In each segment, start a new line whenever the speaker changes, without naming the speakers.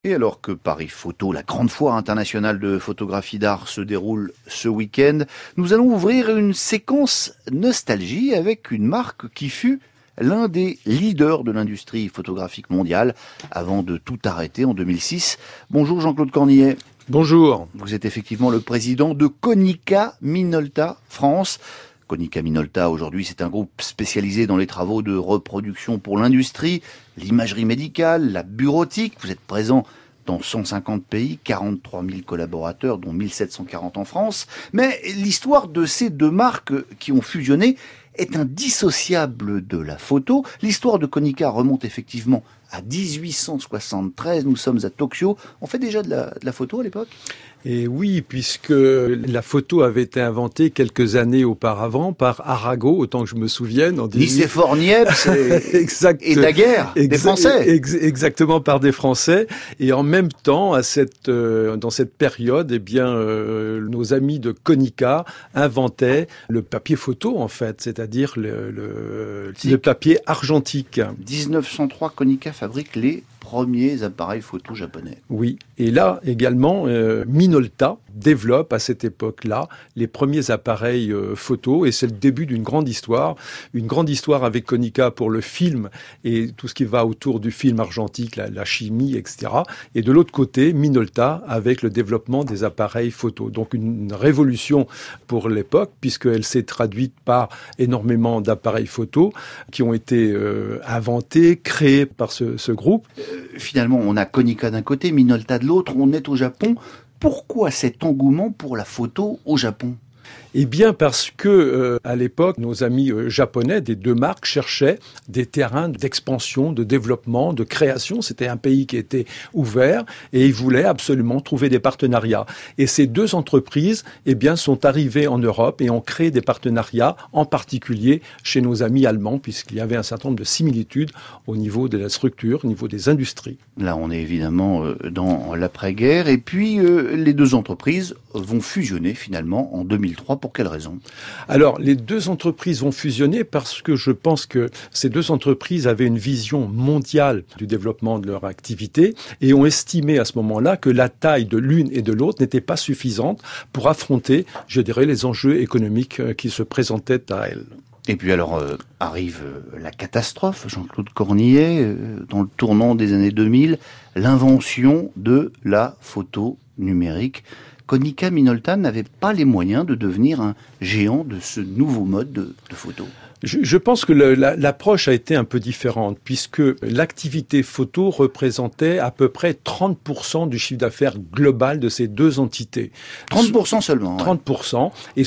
Et alors que Paris Photo, la grande foire internationale de photographie d'art, se déroule ce week-end, nous allons ouvrir une séquence nostalgie avec une marque qui fut l'un des leaders de l'industrie photographique mondiale avant de tout arrêter en 2006. Bonjour Jean-Claude Cornillet.
Bonjour.
Vous êtes effectivement le président de Konica Minolta France. Konica Minolta, aujourd'hui, c'est un groupe spécialisé dans les travaux de reproduction pour l'industrie, l'imagerie médicale, la bureautique. Vous êtes présent dans 150 pays, 43 000 collaborateurs, dont 1740 en France. Mais l'histoire de ces deux marques qui ont fusionné est indissociable de la photo. L'histoire de Konica remonte effectivement à 1873. Nous sommes à Tokyo. On fait déjà de la photo à l'époque ?
Et oui, puisque la photo avait été inventée quelques années auparavant par Arago, autant que je me souvienne.
Nicéphore Niepce et Daguerre, des Français.
Exactement, par des Français. Et en même temps, dans cette période, nos amis de Konica inventaient le papier photo, en fait, c'est-à-dire le papier argentique.
1903, Konica fabrique les premiers appareils photo japonais.
Oui, et là également, Minolta développe à cette époque-là les premiers appareils photo, et c'est le début d'une grande histoire avec Konica pour le film et tout ce qui va autour du film argentique, la chimie, etc. Et de l'autre côté, Minolta avec le développement des appareils photo. Donc une révolution pour l'époque, puisqu'elle s'est traduite par énormément d'appareils photo qui ont été inventés, créés par ce groupe.
Finalement, on a Konica d'un côté, Minolta de l'autre, on est au Japon. Pourquoi cet engouement pour la photo au Japon ?
Eh bien parce que à l'époque, nos amis japonais des deux marques cherchaient des terrains d'expansion, de développement, de création. C'était un pays qui était ouvert et ils voulaient absolument trouver des partenariats. Et ces deux entreprises, sont arrivées en Europe et ont créé des partenariats, en particulier chez nos amis allemands, puisqu'il y avait un certain nombre de similitudes au niveau de la structure, au niveau des industries.
Là, on est évidemment dans l'après-guerre. Et puis, les deux entreprises vont fusionner finalement en 2003. Pour quelle raison ?
Alors, les deux entreprises vont fusionner parce que je pense que ces deux entreprises avaient une vision mondiale du développement de leur activité et ont estimé à ce moment-là que la taille de l'une et de l'autre n'était pas suffisante pour affronter, je dirais, les enjeux économiques qui se présentaient à elles.
Et puis alors arrive la catastrophe, Jean-Claude Cornillet, dans le tournant des années 2000, l'invention de la photo numérique. Konica Minolta n'avait pas les moyens de devenir un géant de ce nouveau mode de photo.
Je pense que l'approche a été un peu différente, puisque l'activité photo représentait à peu près 30% du chiffre d'affaires global de ces deux entités.
30% seulement.
30%, ouais. Et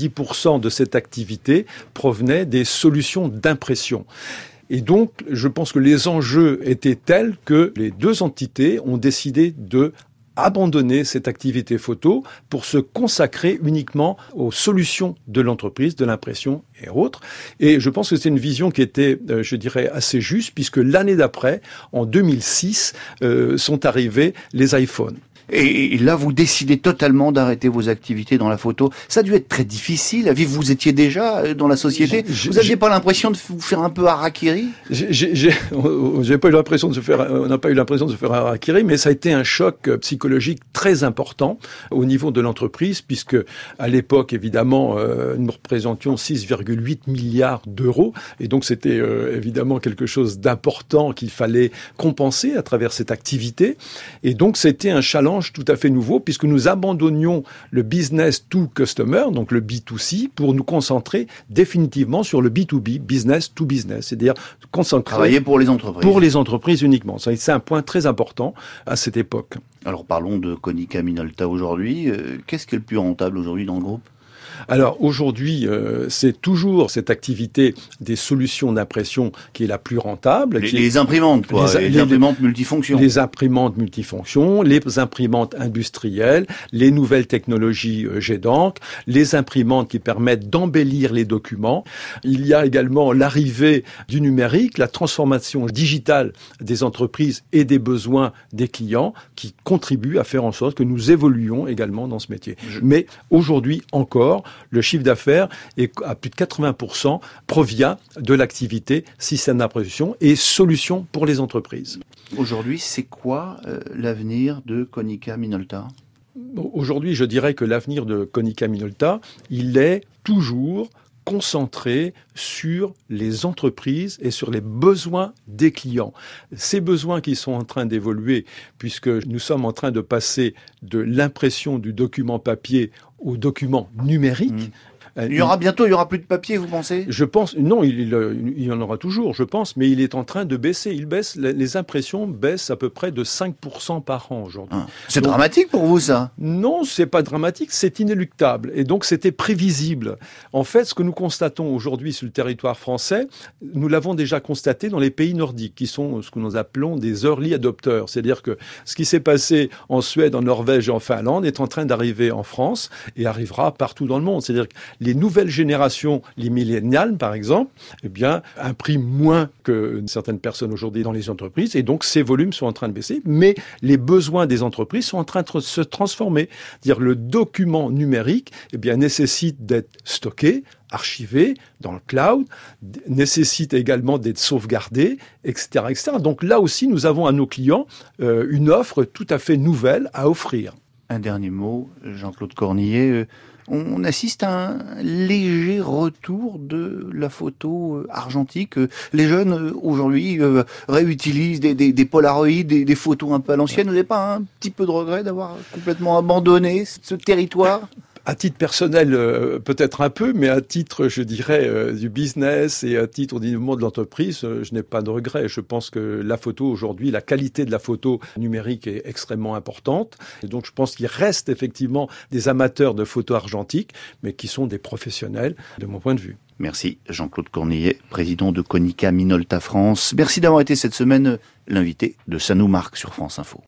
70% de cette activité provenait des solutions d'impression. Et donc, je pense que les enjeux étaient tels que les deux entités ont décidé de abandonner cette activité photo pour se consacrer uniquement aux solutions de l'entreprise, de l'impression et autres. Et je pense que c'est une vision qui était, je dirais, assez juste, puisque l'année d'après, en 2006, sont arrivés les iPhones.
Et là, vous décidez totalement d'arrêter vos activités dans la photo. Ça a dû être très difficile. Vous étiez déjà dans la société. Vous n'aviez pas l'impression de vous faire un peu harakiri ?
J'ai pas eu l'impression de se faire. On n'a pas eu l'impression de se faire harakiri, mais ça a été un choc psychologique très important au niveau de l'entreprise, puisque à l'époque, évidemment, nous représentions 6,8 milliards d'euros, et donc c'était évidemment quelque chose d'important qu'il fallait compenser à travers cette activité. Et donc c'était un challenge tout à fait nouveau, puisque nous abandonnions le business to customer, donc le B2C, pour nous concentrer définitivement sur le B2B, business to business, c'est-à-dire concentrer...
Travailler pour les entreprises.
Pour les entreprises uniquement. C'est un point très important à cette époque.
Alors parlons de Konica Minolta aujourd'hui. Qu'est-ce qui est le plus rentable aujourd'hui dans le groupe ?
Alors aujourd'hui, c'est toujours cette activité des solutions d'impression qui est la plus rentable.
Les imprimantes, quoi. Les imprimantes multifonctions.
Les imprimantes multifonctions, les imprimantes industrielles, les nouvelles technologies jet d'encre, les imprimantes qui permettent d'embellir les documents. Il y a également l'arrivée du numérique, la transformation digitale des entreprises et des besoins des clients qui contribuent à faire en sorte que nous évoluions également dans ce métier. Mais aujourd'hui encore, encore, le chiffre d'affaires est à plus de 80% provient de l'activité système d'impression et solutions pour les entreprises.
Aujourd'hui, c'est quoi l'avenir de Konica Minolta ?
Aujourd'hui, je dirais que l'avenir de Konica Minolta, il est toujours concentré sur les entreprises et sur les besoins des clients. Ces besoins qui sont en train d'évoluer, puisque nous sommes en train de passer de l'impression du document papier au document numérique.
Il y aura plus de papier, vous pensez ?
Je pense, non, il y en aura toujours, je pense, mais il est en train de baisser. Les impressions baissent à peu près de 5% par an aujourd'hui.
C'est dramatique pour vous, ça ?
Non, c'est pas dramatique, c'est inéluctable. Et donc, c'était prévisible. En fait, ce que nous constatons aujourd'hui sur le territoire français, nous l'avons déjà constaté dans les pays nordiques, qui sont ce que nous appelons des early adopters. C'est-à-dire que ce qui s'est passé en Suède, en Norvège et en Finlande est en train d'arriver en France et arrivera partout dans le monde. C'est-à-dire que les nouvelles générations, les millénials par exemple, impriment moins que certaines personnes aujourd'hui dans les entreprises et donc ces volumes sont en train de baisser, mais les besoins des entreprises sont en train de se transformer. C'est-à-dire le document numérique nécessite d'être stocké, archivé dans le cloud, nécessite également d'être sauvegardé, etc., etc. Donc là aussi, nous avons à nos clients une offre tout à fait nouvelle à offrir.
Un dernier mot, Jean-Claude Cornillet. On assiste à un léger retour de la photo argentique. Les jeunes, aujourd'hui, réutilisent des Polaroids, des photos un peu à l'ancienne. Vous n'avez pas un petit peu de regret d'avoir complètement abandonné ce territoire ?
À titre personnel, peut-être un peu, mais à titre, je dirais, du business et à titre du développement de l'entreprise, je n'ai pas de regret. Je pense que la photo aujourd'hui, la qualité de la photo numérique est extrêmement importante. Et donc, je pense qu'il reste effectivement des amateurs de photos argentiques, mais qui sont des professionnels, de mon point de vue.
Merci Jean-Claude Cornillet, président de Konica Minolta France. Merci d'avoir été cette semaine l'invité de Ça nous marque sur France Info.